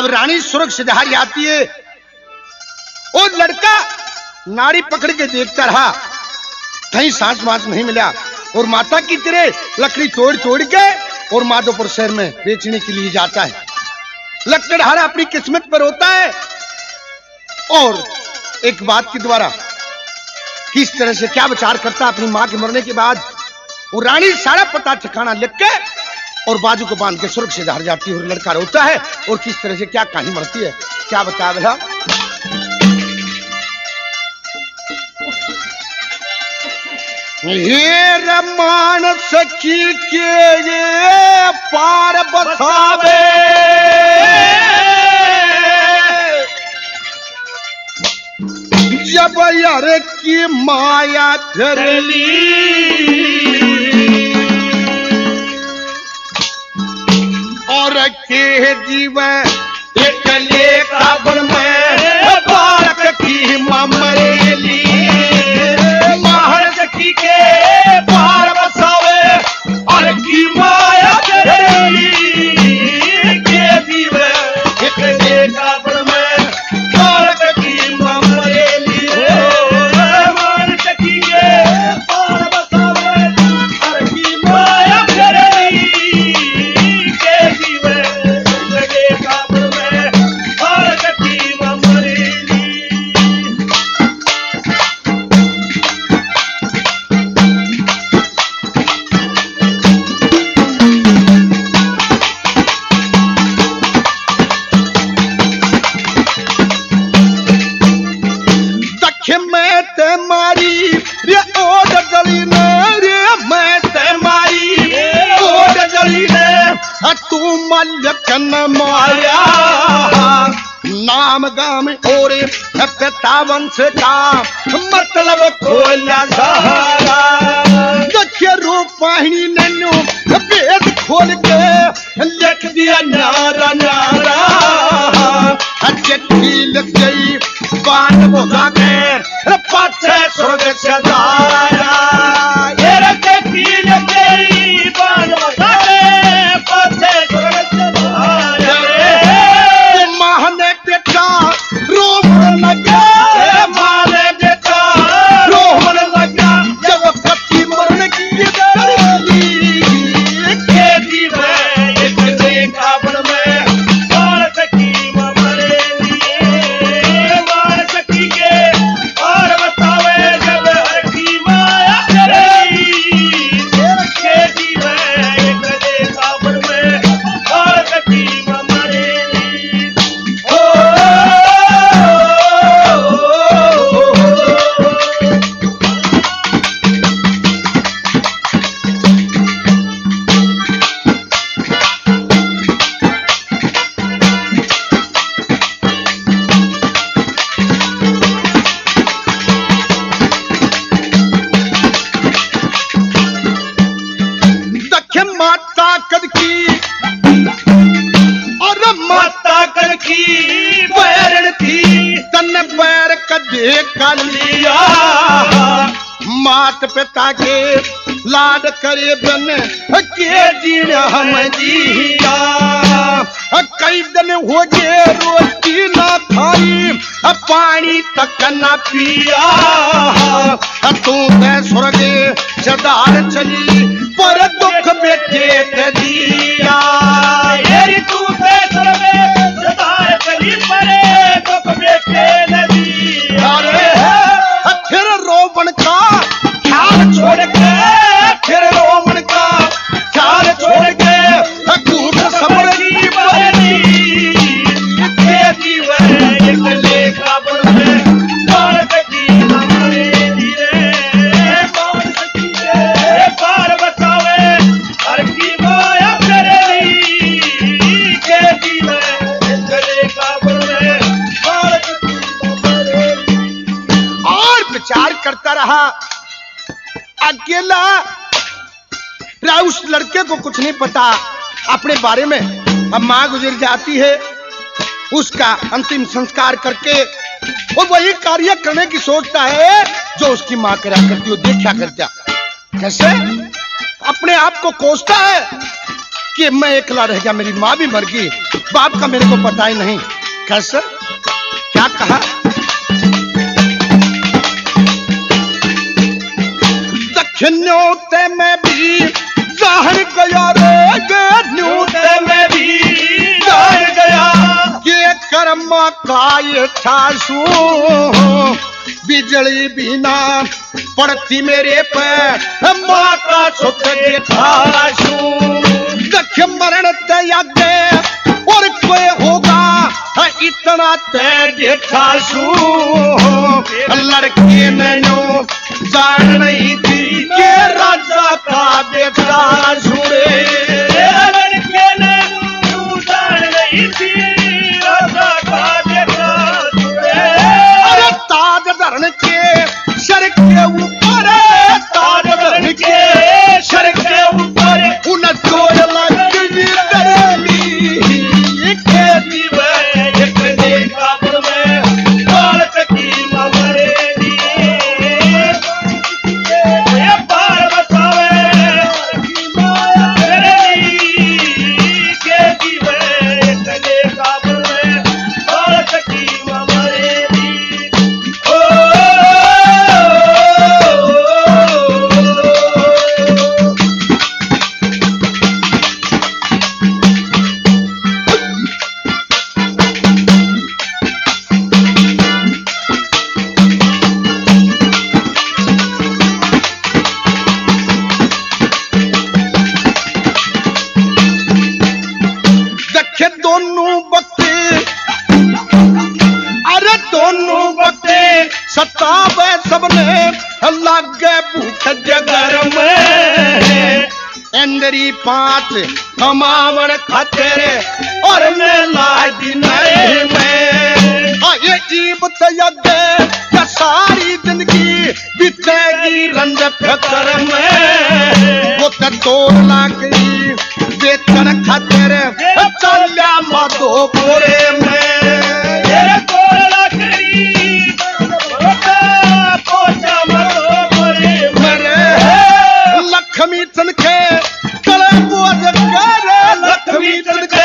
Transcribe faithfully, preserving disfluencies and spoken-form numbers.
अब रानी सुरग सिधारी आती है और लड़का नाड़ी पकड़ के देखता रहा, कहीं सांस वास नहीं मिला और माता की तरह लकड़ी तोड़ तोड़ के और माधोपुर शहर में बेचने के लिए जाता है। लकड़हारा अपनी किस्मत पर होता है और एक बात के द्वारा किस तरह से क्या विचार करता अपनी मां के मरने के बाद, वो रानी सारा पता ठिकाना लिख के और बाजू को बांध के सुरग से धार जाती है और लड़का रोता है और किस तरह से क्या कहानी मरती है, क्या बता रहा। हे रमान सखी के ये पार बसावे, जब यार की माया धरली और के जीवन एक लेखा बन में बालक की ममरेली, माहर सखी के पार बसावे और की माया धरली के जीवन एक लेखा बन में बालक की ममरेली। माया नाम गाम और पिता वंश का मतलब खोला सहारा, देखिए रूपाहिणी नैनो वेद खोल के लिख दिया नारा नारा, चिट्ठी लिख गई बाण बुझा के पाछे स्वर्ग से धारा, ये चिट्ठी लिख गई बाण बुझा के पाछे स्वर्ग से धारा, माने बेटा रोमन लगा, माने बेटा रोमन लगा, जब पति मरने की दरली के दीवे एक देखा बन में बाल सखी ममरेली, बाल सखी के और बतावे जब हर की माया धरली के दीवे एक देखा बन में बाल सखी ममरेली। माता कद की और माता कद की बैरण थी, तन पैर कदे का लिया, मात पिता के लाड करे बन के जीना हम जिया, कई दिन हो गए रोटी ना खाई पानी तक न पिया, तू ते स्वर्ग सदार चली पर दुख बेटे ते दिया, ये तू ते स्वर्ग सदार चली पर दुख बेटे न दिया, फिर रोवन का ख्याल छोड़ के, फिर रोवन का ख्याल छोड़ के कूट समर की बरनी के जीवन एक लेखा बन में बाल सखी ममरेली रे, बाल सखी के पार बसावे हर की माया धरली के जीवन एक लेखा बन में बाल सखी ममरेली। और विचार करता रहा अकेला, उस लड़के को कुछ नहीं पता अपने बारे में। अब मां गुजर जाती है, उसका अंतिम संस्कार करके वो वही कार्य करने की सोचता है जो उसकी मां करा करती हो। देखा करता कैसे अपने आप को कोसता है कि मैं एकला रह गया, मेरी माँ भी मर गई, बाप का मेरे को पता ही नहीं। कैसे क्या कहा? दक्षिण्योते में भी जान गया रे, न्यूते में भी जान गया, ये कर्म का ये ठासू, बिजली बिना पड़ती मेरे पे माता सुत देखासू। दक्ष मरण तयागे और कोई होगा इतना तय देखासू। लड़के ने नो जान नहीं थी के राजा का बेटा सुरे, लड़के ने नो जान नहीं थी राजा का बेटा सुरे। अरे ताज धरण के सर के ऊपर, ताज धरण के सर के ऊपर उन दो लाख की दरली के दीवे एक देखा पर में लाल की मरे दी ये पार बसावे की माया के दीवे एक देखा पर में लाल की मरे दी। ओ देखे दोनों बक्ते, अरे दोनों बक्ते सतावे सबने, लागे भूख जगर में। इंद्री पांच कमावन खातिर और मैं लाज नहीं में। ये जीवत यज्ञ सारी जिंदगी बीतेगी रंज फिकर में। वो तो दो लाख वेतन खातिर चल्या माधोपुरे में। ये दो लाख पोचा माधोपुरे में। लक्ष्मी चंद के तले बोझ कर, लक्ष्मी चंद के